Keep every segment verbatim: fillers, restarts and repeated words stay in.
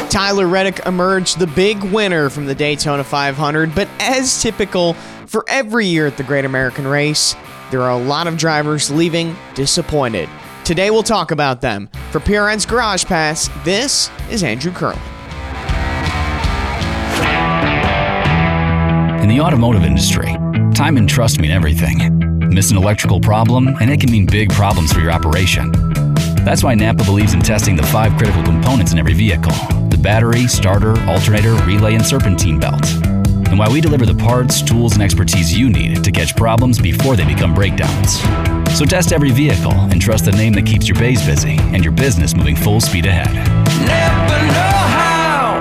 Tyler Reddick emerged the big winner from the Daytona five hundred, but as typical for every year at the Great American Race, there are a lot of drivers leaving disappointed. Today we'll talk about them. For P R N's Garage Pass, this is Andrew Curlin. In the automotive industry, time and trust mean everything. Miss an electrical problem, and it can mean big problems for your operation. That's why Napa believes in testing the five critical components in every vehicle: the battery, starter, alternator, relay, and serpentine belt. And why we deliver the parts, tools, and expertise you need to catch problems before they become breakdowns. So test every vehicle and trust the name that keeps your bays busy and your business moving full speed ahead. Never know how.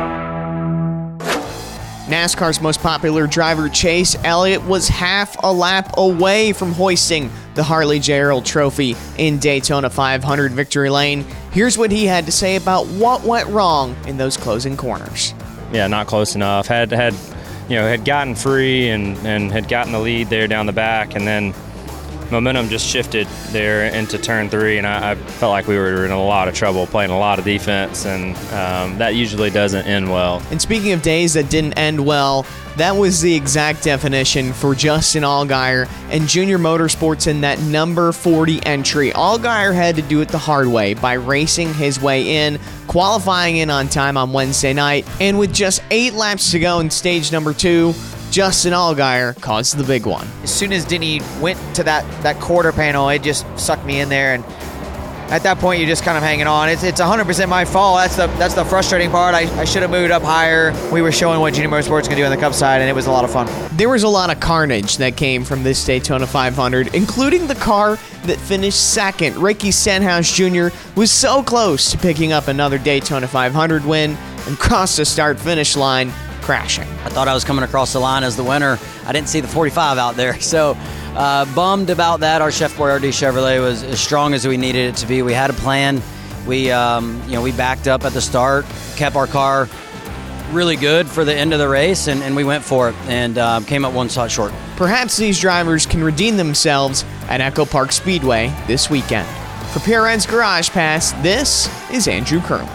NASCAR's most popular driver, Chase Elliott, was half a lap away from hoisting the Harley Gerald Trophy in Daytona five hundred Victory Lane. Here's what he had to say about what went wrong in those closing corners. Yeah, not close enough. Had had, you know, had gotten free and, and had gotten the lead there down the back, and then momentum just shifted there into turn three, and I, I felt like we were in a lot of trouble, playing a lot of defense, and um, that usually doesn't end well. And speaking of days that didn't end well, that was the exact definition for Justin Allgaier and Junior Motorsports in that number forty entry. Allgaier had to do it the hard way by racing his way in, qualifying in on time on Wednesday night, and with just eight laps to go in stage number two, Justin Allgaier caused the big one. As soon as Denny went to that, that quarter panel, it just sucked me in there, and at that point you're just kind of hanging on. It's it's one hundred percent my fault. That's the that's the frustrating part. I, I should have moved up higher. We were showing what Junior Motorsports can do on the Cup side, and it was a lot of fun. There was a lot of carnage that came from this Daytona five hundred, including the car that finished second. Ricky Stenhouse Junior was so close to picking up another Daytona five hundred win and crossed the start-finish line, crashing. I thought I was coming across the line as the winner. I didn't see the forty-five out there, so uh, bummed about that. Our Chef Boyardee Chevrolet was as strong as we needed it to be. We had a plan. We, um, you know, we backed up at the start, kept our car really good for the end of the race, and, and we went for it, and uh, came up one shot short. Perhaps these drivers can redeem themselves at Echo Park Speedway this weekend. For P R N's Garage Pass, this is Andrew Curlin.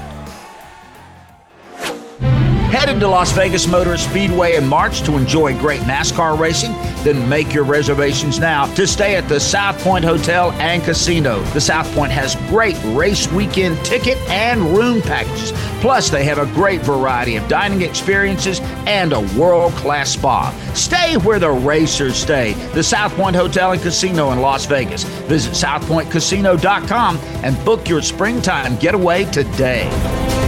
Headed to Las Vegas Motor Speedway in March to enjoy great NASCAR racing? Then make your reservations now to stay at the South Point Hotel and Casino. The South Point has great race weekend ticket and room packages. Plus, they have a great variety of dining experiences and a world-class spa. Stay where the racers stay. The South Point Hotel and Casino in Las Vegas. Visit south point casino dot com and book your springtime getaway today.